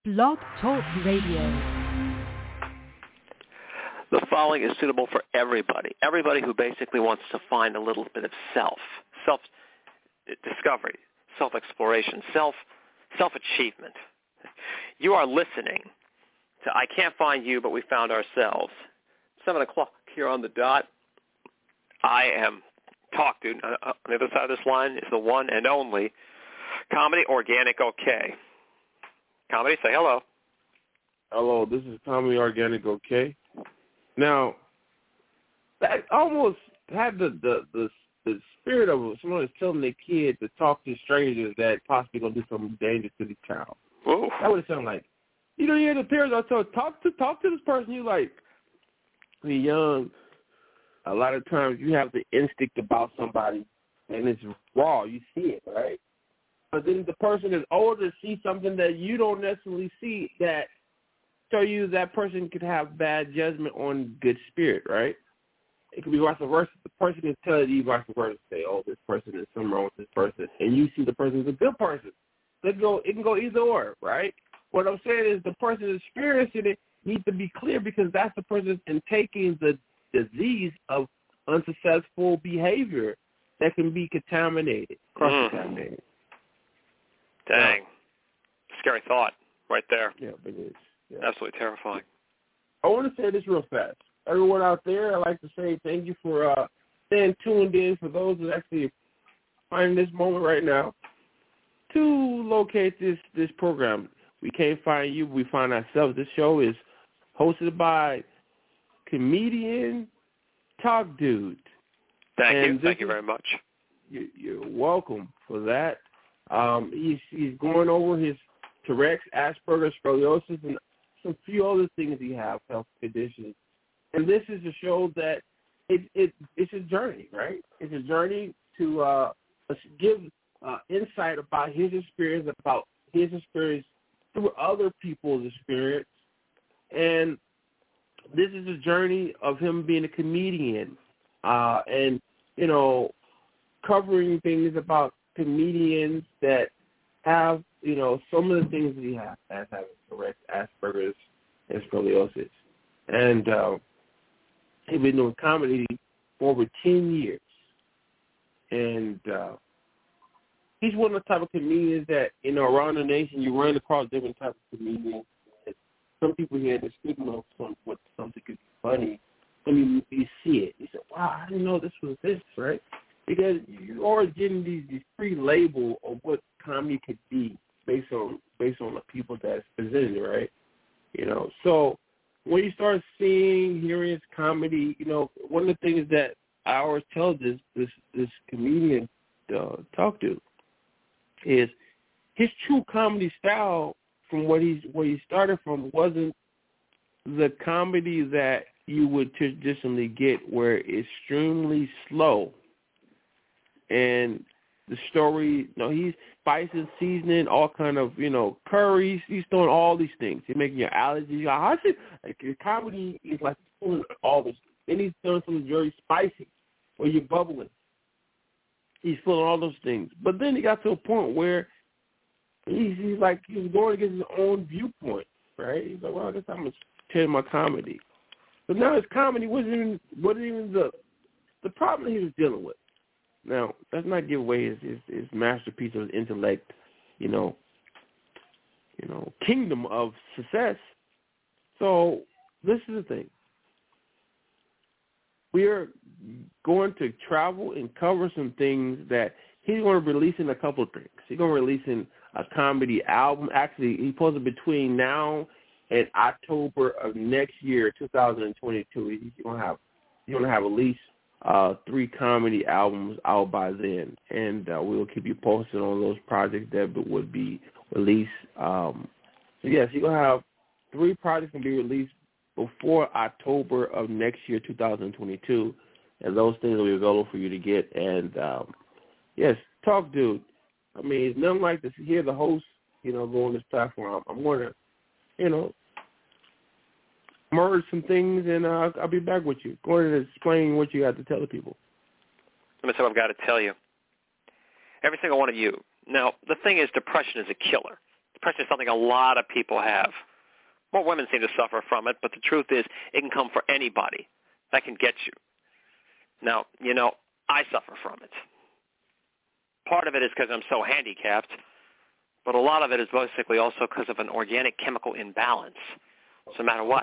Blog Talk Radio. The following is suitable for everybody. Everybody who basically wants to find a little bit of self-discovery, self-exploration, self-achievement. You are listening to I Can't Find You, But We Found Ourselves. 7 o'clock here on the dot. I am Talk Dude. On the other side of this line is the one and only Comedy Organic OK. Comedy, say hello. Hello, this is Comedy Organic OK. Now, that almost had the spirit of someone that's telling their kid to talk to strangers that possibly going to do something dangerous to the child. Whoa. That would sound like, you hear the parents are told, talk to this person. You like, when you're young, a lot of times you have the instinct about somebody, and it's raw. You see it, right? But then the person is older sees something that you don't necessarily see that show you that person could have bad judgment on good spirit, right? It could be vice versa. The person can tell you vice versa, say, oh, this person is something wrong with this person, and you see the person is a good person. It can go either or, right? What I'm saying is the person experiencing it needs to be clear because that's the person in taking the disease of unsuccessful behavior that can be contaminated, cross-contaminated. Dang. Scary thought right there. Yeah, it is. Yeah. Absolutely terrifying. I want to say this real fast. Everyone out there, I'd like to say thank you for staying tuned in, for those that actually find this moment right now to locate this program. We Can't Find You, We Find Ourselves. This show is hosted by comedian Talk Dude. Thank you very much. You're welcome for that. He's going over his Tourette's, Asperger's, scoliosis, and some few other things he has, health conditions. And this is a show that it's a journey, right? It's a journey to give insight about his experience through other people's experience. And this is a journey of him being a comedian and, covering things about comedians that have, some of the things that he has, as having Tourette's, Asperger's, and scoliosis. And he's been doing comedy for over 10 years. And he's one of the type of comedians that, around the nation, you run across different types of comedians. Some people here that stigma of what something could be funny. When you see it, you say, wow, I didn't know this was this, right? Because you're always getting these pre-label of what comedy could be based on the people that's presented, right? So when you start hearing his comedy, one of the things that I always tell this comedian Talk to is his true comedy style from where he started from wasn't the comedy that you would traditionally get, where it's extremely slow. And the story, he's spicing, seasoning, all kind of, curries. He's doing all these things. He's making your allergies. His comedy is like pulling all this. Then he's doing something very spicy, where you're bubbling. He's feeling all those things. But then he got to a point where he's going against his own viewpoint, right? He's like, well, I guess I'm going to tell my comedy. But now his comedy wasn't even the problem he was dealing with. Now, let's not give away his masterpiece of his intellect, kingdom of success. So this is the thing. We are going to travel and cover some things that he's going to release in a couple of things. He's going to release in a comedy album. Actually, he posted between now and October of next year, 2022. He's going to have at least 3 comedy albums out by then, and we'll keep you posted on those projects that would be released. So yes, you're going to have 3 projects can be released before October of next year, 2022, and those things will be available for you to get. And yes, Talk Dude. I mean, it's nothing like to hear the host, go on this platform. I'm going to, merge some things, and I'll be back with you. Go ahead and explain what you got to tell the people. Let me say what I've got to tell you. Every single one of you. Now, the thing is, depression is a killer. Depression is something a lot of people have. More women seem to suffer from it, but the truth is it can come for anybody. That can get you. Now, I suffer from it. Part of it is because I'm so handicapped, but a lot of it is basically also because of an organic chemical imbalance. So no matter what.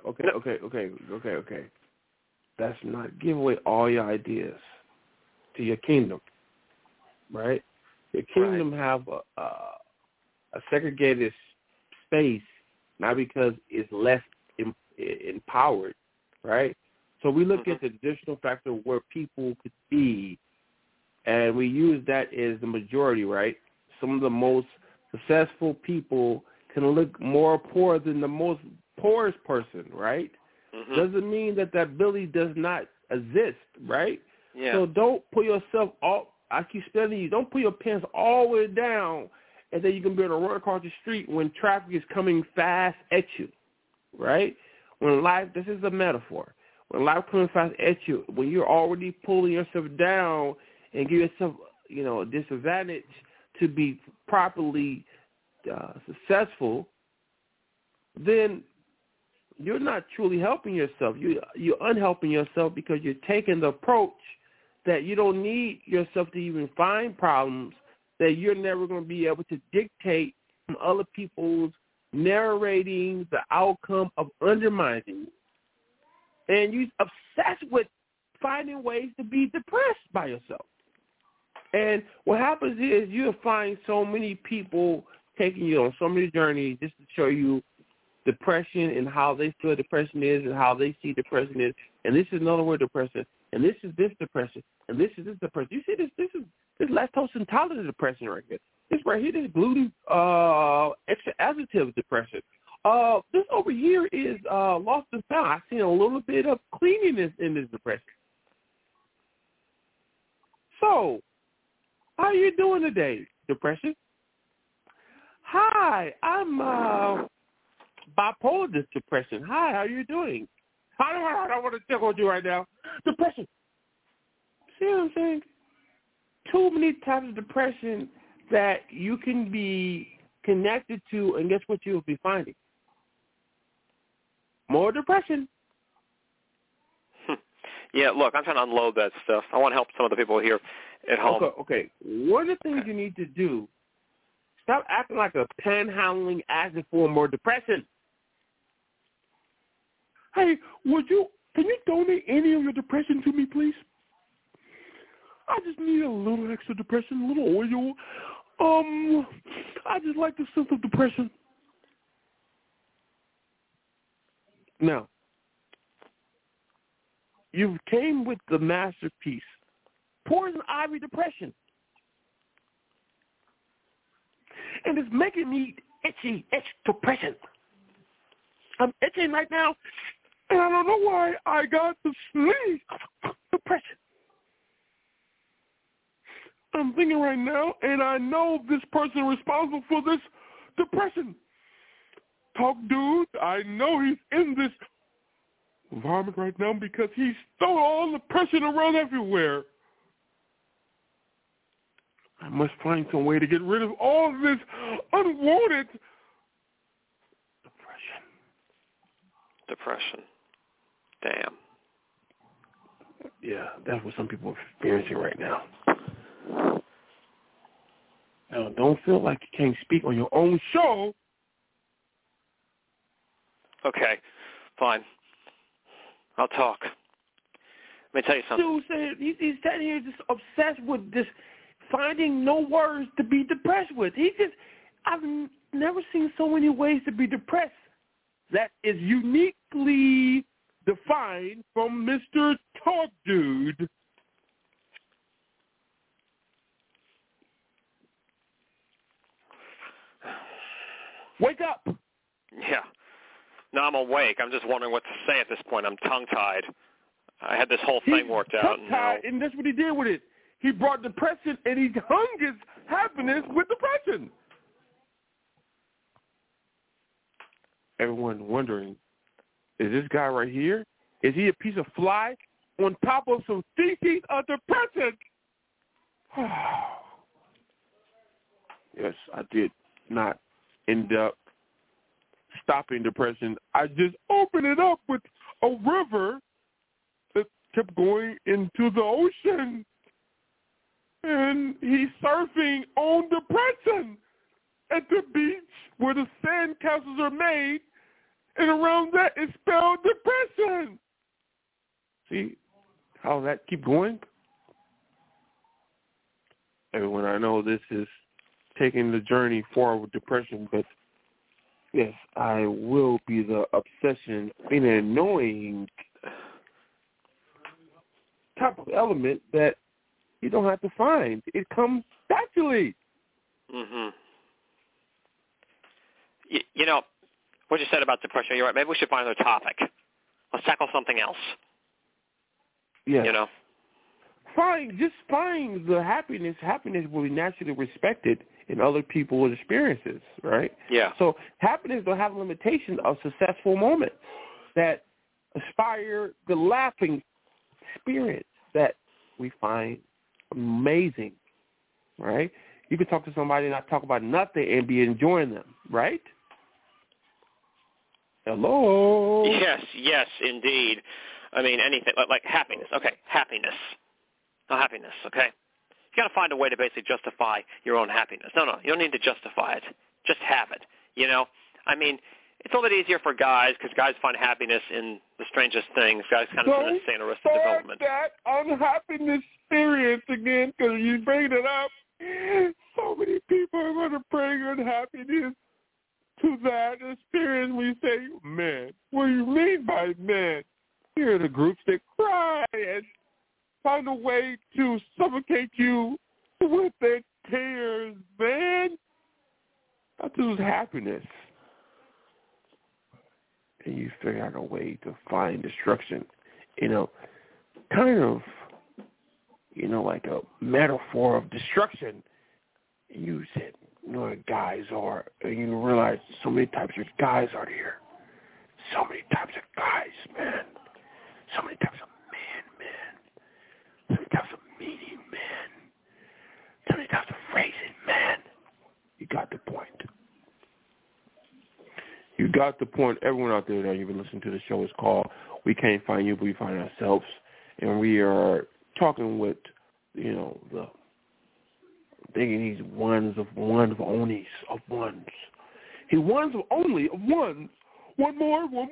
Okay. That's not give away all your ideas to your kingdom, right? Your kingdom have a segregated space, not because it's less empowered, right? So we look at the additional factor where people could be, and we use that as the majority, right? Some of the most successful people can look more poor than the most poorest person, right? Doesn't mean that ability does not exist, right? Yeah. So don't put yourself I keep telling you, don't put your pants all the way down and then you can be able to run across the street when traffic is coming fast at you, right? When life, this is a metaphor, when life comes fast at you, when you're already pulling yourself down and give yourself, a disadvantage to be properly successful, then you're not truly helping yourself. You're unhelping yourself because you're taking the approach that you don't need yourself to even find problems, that you're never going to be able to dictate from other people's narrating the outcome of undermining you. And you're obsessed with finding ways to be depressed by yourself. And what happens is you'll find so many people taking you on so many journeys just to show you depression and how they feel depression is and how they see depression is. And this is another word, depression. And this is this depression. And this is this depression. You see this lactose intolerant depression right here. This right here, this gluten extra additive depression. This over here is lost and found. I've seen a little bit of cleanliness in this depression. So, how are you doing today, depression? Hi, I'm bipolar depression. Hi, how are you doing? I don't want to check on you right now. Depression. See what I'm saying? Too many types of depression that you can be connected to, and guess what you'll be finding? More depression. Yeah, look, I'm trying to unload that stuff. I want to help some of the people here at home. Okay. One of the things you need to do, stop acting like a panhandling asking for more depression. Hey, can you donate any of your depression to me, please? I just need a little extra depression, a little oil. I just like the sense of depression. Now, you came with the masterpiece, Poison Ivy Depression. And it's making me itchy depression. I'm itching right now, and I don't know why I got the sneeze depression. I'm thinking right now, and I know this person responsible for this depression. Talk dude, I know he's in this environment right now because he's throwing all the depression around everywhere. I must find some way to get rid of all this unwanted Depression. Damn. Yeah, that's what some people are experiencing right now. Now, don't feel like you can't speak on your own show. Okay, fine. I'll talk. Let me tell you something. Dude said he's sitting here just obsessed with this, finding no words to be depressed with. I've never seen so many ways to be depressed that is uniquely defined from Mr. Talk Dude. Wake up. Yeah. No, I'm awake. I'm just wondering what to say at this point. I'm tongue-tied. I had this whole thing worked out. And that's what he did with it. He brought depression, and he hung his happiness with depression. Everyone wondering, is this guy right here, is he a piece of fly on top of some feces of depression? Yes, I did not end up stopping depression. I just opened it up with a river that kept going into the ocean. And he's surfing on depression at the beach where the sand castles are made, and around that is spelled depression. See how that keep going? Everyone, I know this is taking the journey forward with depression, but yes, I will be the obsession in an annoying type of element that you don't have to find. It comes naturally. Mm-hmm. You know, what you said about depression, you're right. Maybe we should find another topic. Let's tackle something else. Yes. You know? Find the happiness. Happiness will be naturally respected in other people's experiences, right? Yeah. So happiness will have a limitation of successful moments that inspire the laughing spirits that we find amazing, right? You can talk to somebody and not talk about nothing and be enjoying them, right? Hello? Yes, indeed. I mean, anything, like happiness. Okay, happiness. No, happiness, okay? You got to find a way to basically justify your own happiness. No, you don't need to justify it. Just have it, you know? I mean, it's a little bit easier for guys because guys find happiness in the strangest things. Guys kind of sort of stay in Arrested Development. That unhappiness experience again because you bring it up. So many people are going to bring unhappiness to that experience when you say, man, what do you mean by man? Here are the groups that cry and find a way to suffocate you with their tears, man. That is happiness. And you figure out a way to find destruction. You know, kind of, you know, like a metaphor of destruction. And you said, you know what guys are, and you realize so many types of guys are here. So many types of guys, man. So many types of man. So many types of meaning, man. So many types of phrasing, man. You got the point. You got the point. Everyone out there that you've been listening to the show is called We Can't Find You, But We Find Ourselves. And we are talking with, you know, the thinking he's one of onlys of ones. He ones of only of ones. One more. That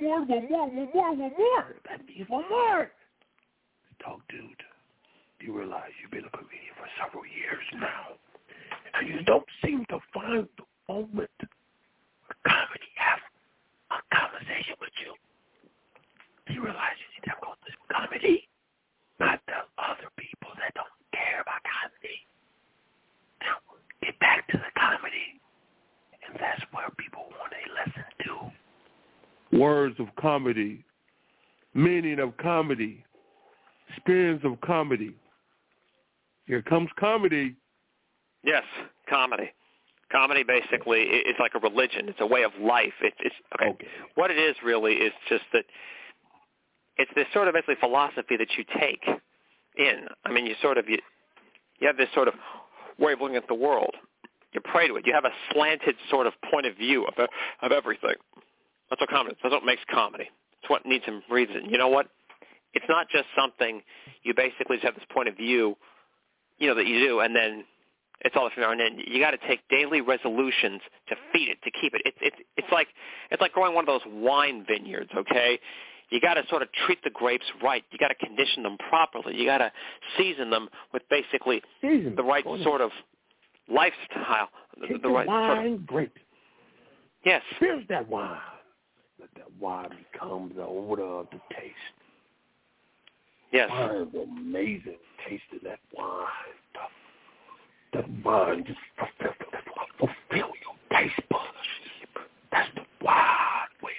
means one more. Talk, dude. You realize you've been a comedian for several years now, and you don't seem to find the moment for comedy have a conversation with you. Do you realize you need to have comedy, not the other people that don't care about comedy? Now, get back to the comedy, and that's where people want to listen to. Words of comedy, meaning of comedy, experience of comedy. Here comes comedy. Yes, comedy. Comedy basically is like a religion. It's a way of life. It's okay. What it is really is just that it's this sort of basically philosophy that you take in. I mean, you have this sort of way of looking at the world. You pray to it. You have a slanted sort of point of view of everything. That's what comedy is. That's what makes comedy. It's what needs and breathes it. You know what? It's not just something you basically just have this point of view, you know, that you do, and then it's all from there. And then you got to take daily resolutions to feed it, to keep it. It's like growing one of those wine vineyards. Okay, you got to sort of treat the grapes right. You got to condition them properly. You got to season them with basically the right sort of lifestyle. The right wine sort of grape. Yes. Here's that wine. Let that wine become the odor of the taste. Yes. Wine is amazing taste of that wine. That wine just fulfill your taste buds. That's the wide way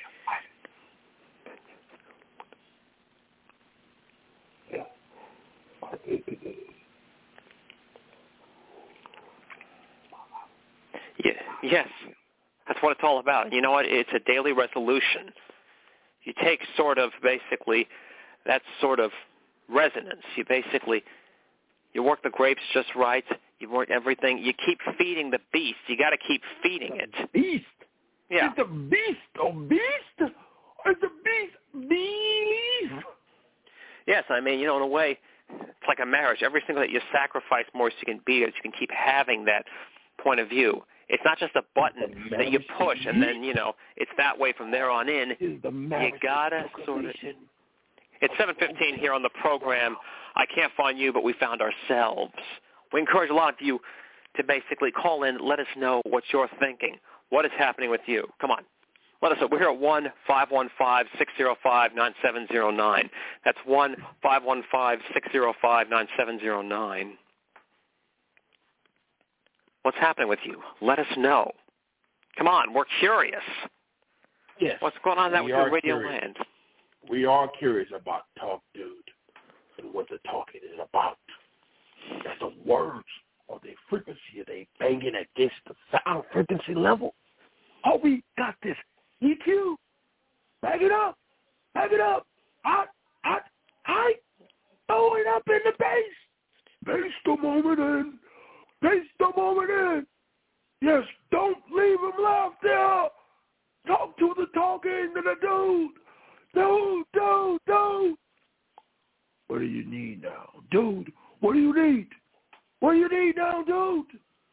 of life. Yeah. Yes. That's what it's all about. And you know what? It's a daily resolution. You take sort of basically that sort of resonance. You work the grapes just right. You work everything. You keep feeding the beast. You got to keep feeding it. Beast. Yeah. Is the beast a beast? Or is the beast beef? Yes, I mean, in a way, it's like a marriage. Every single day you sacrifice more so you can be, so you can keep having that point of view. It's not just a button that you push and then, it's that way from there on in. You gotta sort of. It's 7:15 here on the program. I Can't Find You, but We Found Ourselves. We encourage a lot of you to basically call in, let us know what you're thinking. What is happening with you? Come on. Let us know. We're here at 1-515-605-9709. That's 1-515-605-9709. What's happening with you? Let us know. Come on. We're curious. Yes. What's going on with your radio land? We are curious about Talk Dude and what the talking is about. That's the words or the frequency. Are they banging against the sound frequency level? Oh, we got this. EQ. Back it up. Back it up. Hot. Throw it up in the bass. Bass the moment in. Bass the moment in. Yes, don't leave him left there. Talk to the talking to the dude. Dude. What do you need now? Dude, what do you need? What do you need now, dude?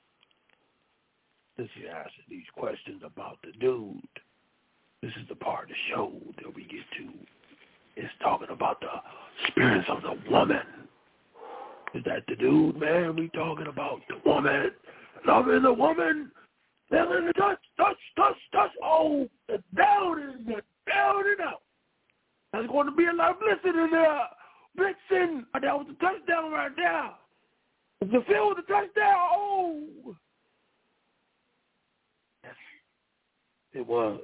This is asking these questions about the dude. This is the part of the show that we get to. It's talking about the spirits of the woman. Is that the dude, man? We talking about the woman. Loving the woman. Feeling the touch. Oh, the down and out. There's going to be a lot of blitzing in there. Blitzing. That was the touchdown right there. The field with the touchdown. Oh. Yes. It was.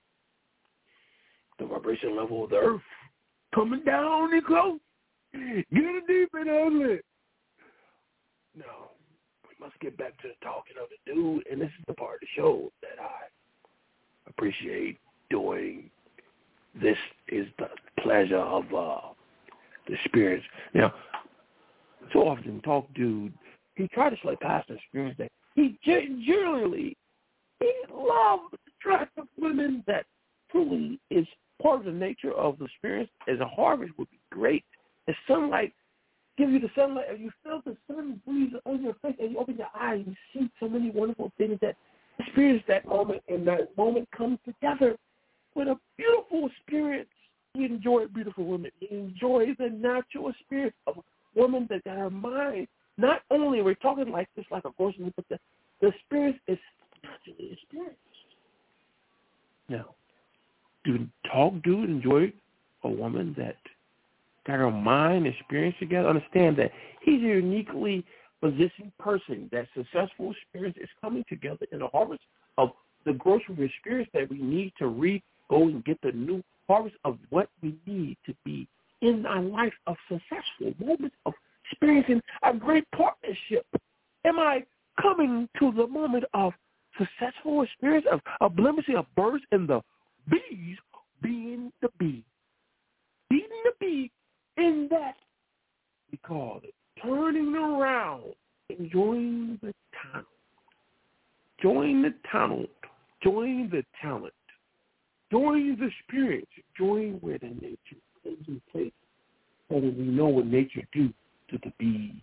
The vibration level of the earth coming down and close. Getting deep and ugly. No. We must get back to the talking of the dude, and this is the part of the show that I appreciate doing. This is the pleasure of the spirits. Now, so often Talk Dude, he tried to slay past the experience that he generally loved attractive women. That truly is part of the nature of the experience. As a harvest would be great. As sunlight, give you the sunlight, and you feel the sun breeze on your face, and you open your eyes and see so many wonderful things that experience that moment, and that moment comes together with a beautiful experience. You enjoy beautiful women. You enjoy the natural experience of a woman that got her mind. Not only we're talking like this, like a person, but the experience is naturally experienced. Now, Talk Dude enjoy a woman that got her mind experience together? Understand that he's a uniquely positioned person. That successful experience is coming together in a harvest of the grocery experience that we need to go and get the new harvest of what we need to be in our life of successful moments of experiencing a great partnership. Am I coming to the moment of successful experience of oblivion of birds and the bees being the bee? Being the bee in that we call it turning around, enjoying the tunnel. Join the tunnel. Join the talent. Join the experience. Join where the nature is in place. So that we know what nature do to the bees.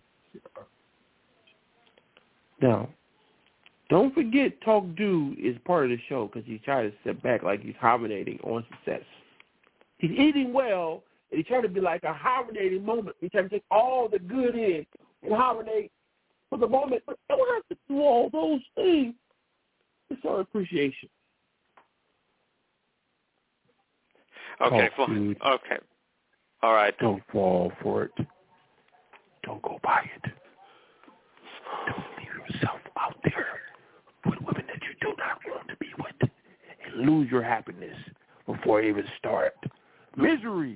Now, don't forget Talk Dude is part of the show because he's trying to sit back like he's hibernating on success. He's eating well, and he's trying to be like a hibernating moment. He's trying to take all the good in and hibernate for the moment, but don't have to do all those things. It's our appreciation. Okay, fine. Okay. All right. Don't fall for it. Don't go by it. Don't leave yourself out there with women that you do not want to be with and lose your happiness before you even start. Misery.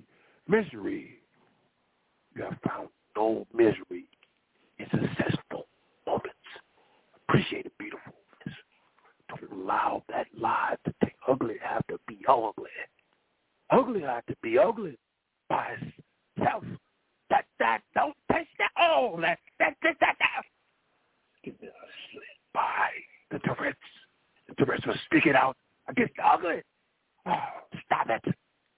You have found no misery in successful moments. Appreciate the beautifulness. Don't allow that lie to take ugly have to be ugly. Ugly have to be ugly by itself. That don't touch that. Oh, that. Give me a slit by the Tourette's. The Tourette's will stick it out against the ugly. Oh, stop it.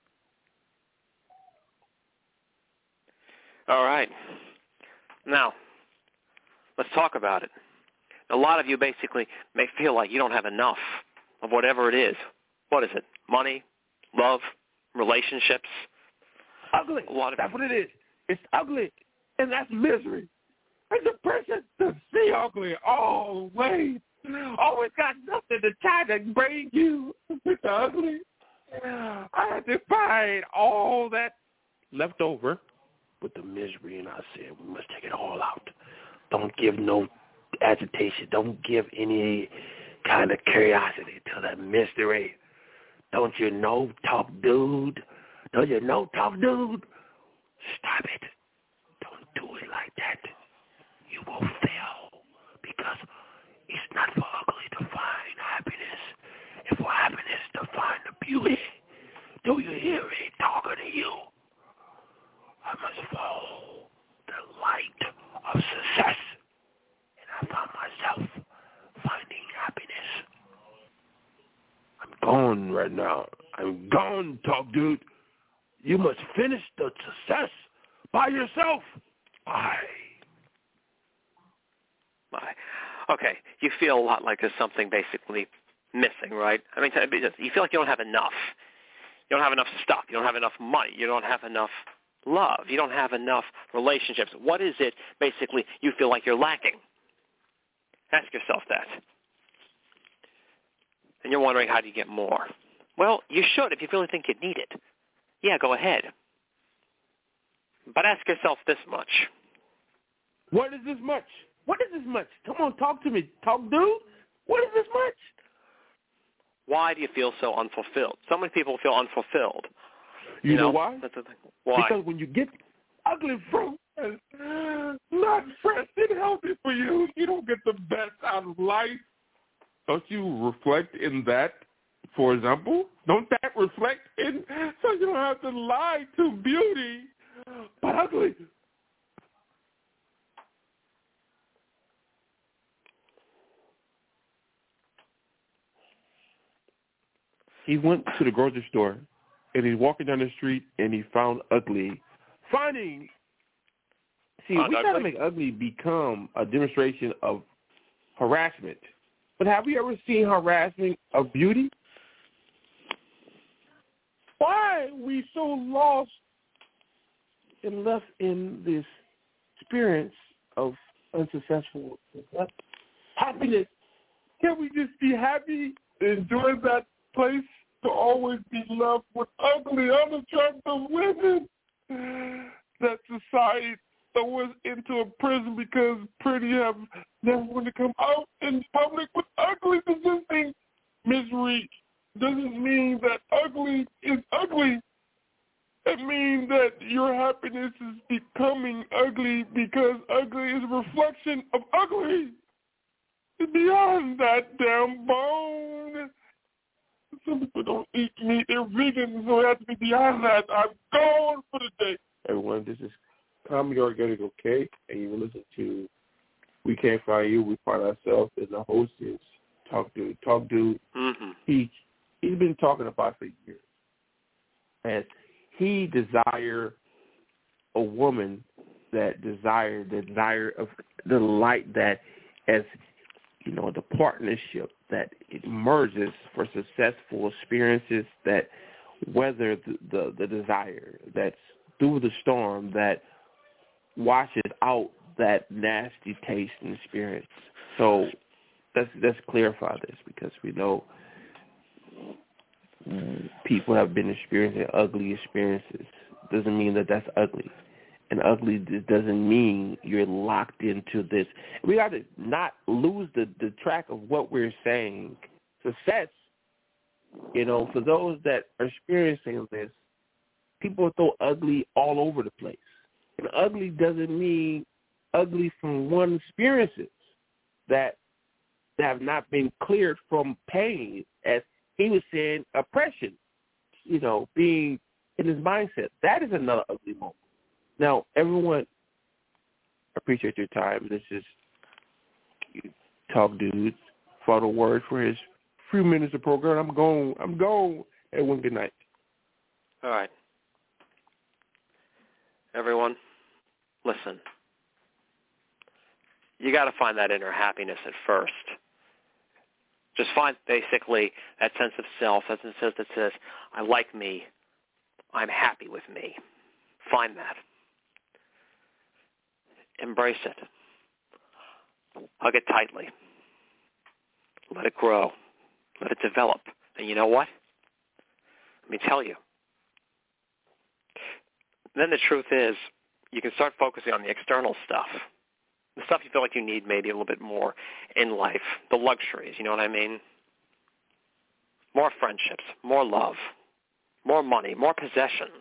All right. Now, let's talk about it. A lot of you basically may feel like you don't have enough of whatever it is. What is it? Money, love, relationships? Ugly. That's what it is. It's ugly, and that's misery. And the person to see ugly always got something to try to bring you with the ugly. I had to find all that left over with the misery, and I said, we must take it all out. Don't give no agitation. Don't give any kind of curiosity to that mystery. Don't you know, talk dude? Don't you know, talk dude? Stop it. Don't do it like that. You will fail because it's not for ugly to find happiness. It's for happiness to find the beauty. Do you hear me talking to you? I must follow the light of success. And I found myself finding happiness. I'm gone right now. I'm gone, talk dude. You must finish the success by yourself. Bye. Okay, you feel a lot like there's something basically missing, right? I mean, you feel like you don't have enough. You don't have enough stuff. You don't have enough money. You don't have enough love. You don't have enough relationships. What is it, basically, you feel like you're lacking? Ask yourself that. And you're wondering, how do you get more? Well, you should if you really think you need it. Yeah, go ahead. But ask yourself this much. What is this much? What is this much? Come on, talk to me. Talk, dude. What is this much? Why do you feel so unfulfilled? So many people feel unfulfilled. You know why? That's the thing. Why? Because when you get ugly fruit, not fresh and healthy for you, you don't get the best out of life. Don't you reflect in that, for example? Don't that reflect in, so you don't have to lie to beauty, but ugly? He went to the grocery store, and he's walking down the street, and he found ugly. We try to make ugly become a demonstration of harassment. But have you ever seen harassment of beauty? Why are we so lost and left in this experience of unsuccessful happiness? Can we just be happy, enjoy that place, to always be left with ugly, unattractive women that society throws into a prison because pretty have never want to come out in public with ugly? Does this mean misery doesn't mean that ugly is ugly? It means that your happiness is becoming ugly because ugly is a reflection of ugly. It's beyond that damn bone. Some people don't eat meat. They're vegan, so it has to be beyond that. I'm gone for the day. Everyone, this is Comedy Organic OK, and you will listen to We Can't Find You, We Find Ourselves, and the host is Talk Dude. Talk Dude, he's been talking about for years. And he desired a woman that desire of the light that, as you know, the partnership that it emerges for successful experiences that weather the desire, that's through the storm, that washes out that nasty taste and experience. So let's clarify this, because we know people have been experiencing ugly experiences. Doesn't mean that that's ugly. And ugly doesn't mean you're locked into this. We got to not lose the track of what we're saying. Success, you know, for those that are experiencing this, people throw ugly all over the place. And ugly doesn't mean ugly from one's experiences that have not been cleared from pain, as he was saying, oppression, you know, being in his mindset. That is another ugly moment. Now, everyone, I appreciate your time. This is Talk Dudes. Final word for his few minutes of program. I'm gone. Everyone, good night. All right. Everyone, listen. You got to find that inner happiness at first. Just find basically that sense of self, that sense that says, I like me. I'm happy with me. Find that. Embrace it. Hug it tightly. Let it grow. Let it develop. And you know what? Let me tell you. Then the truth is, you can start focusing on the external stuff. The stuff you feel like you need maybe a little bit more in life. The luxuries, you know what I mean? More friendships, more love, more money, more possessions.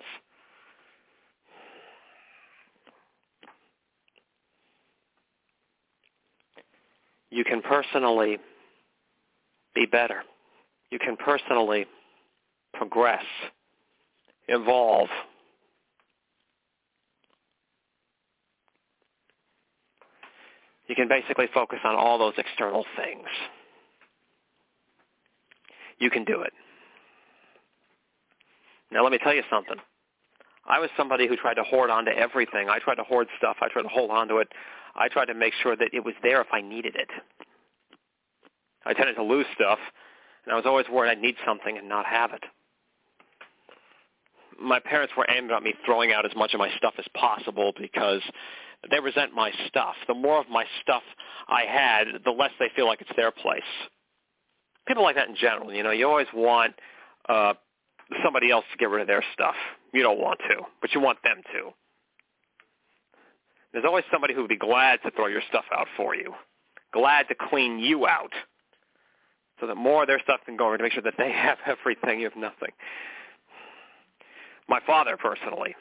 You can personally be better. You can personally progress, evolve. You can basically focus on all those external things. You can do it. Now let me tell you something. I was somebody who tried to hoard onto everything. I tried to hoard stuff. I tried to hold on to it. I tried to make sure that it was there if I needed it. I tended to lose stuff, and I was always worried I'd need something and not have it. My parents were aiming at me throwing out as much of my stuff as possible because they resent my stuff. The more of my stuff I had, the less they feel like it's their place. People like that in general. You know, you always want somebody else to get rid of their stuff. You don't want to, but you want them to. There's always somebody who would be glad to throw your stuff out for you, glad to clean you out, so that more of their stuff can go over to make sure that they have everything, you have nothing. My father, personally,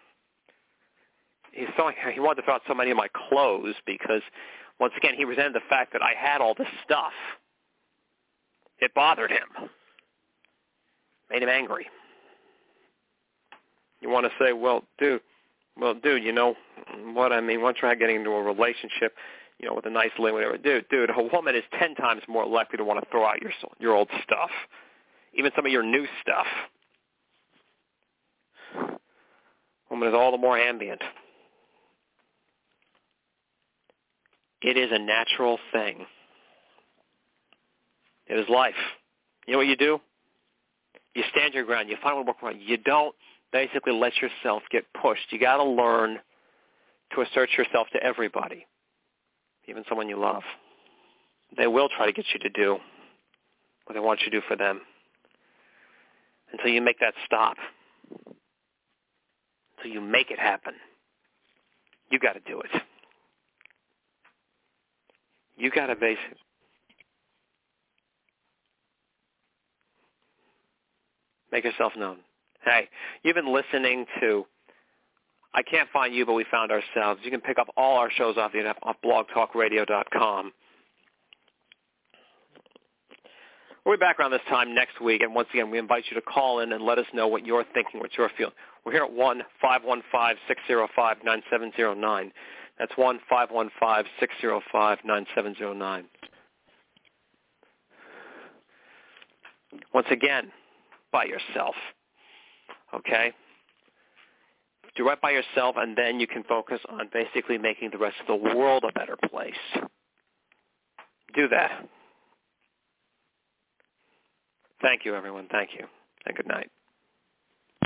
he wanted to throw out so many of my clothes because, once again, he resented the fact that I had all this stuff. It bothered him. Made him angry. You want to say, well, dude, you know what I mean? Once you're getting into a relationship, you know, with a nice lady, whatever. Dude, a woman is 10 times more likely to want to throw out your old stuff, even some of your new stuff. Woman is all the more ambient. It is a natural thing. It is life. You know what you do? You stand your ground. You find what works right. You don't basically let yourself get pushed. You got to learn to assert yourself to everybody, even someone you love. They will try to get you to do what they want you to do for them until you make that stop. Until you make it happen. You got to do it. You got to basically make yourself known. Hey, you've been listening to I Can't Find You, But We Found Ourselves. You can pick up all our shows off the internet off blogtalkradio.com. We'll be back around this time next week, and once again, we invite you to call in and let us know what you're thinking, what you're feeling. We're here at 1-515-605-9709. That's 1-515-605-9709. Once again, by yourself, okay? Do right by yourself, and then you can focus on basically making the rest of the world a better place. Do that. Thank you, everyone. Thank you, and good night.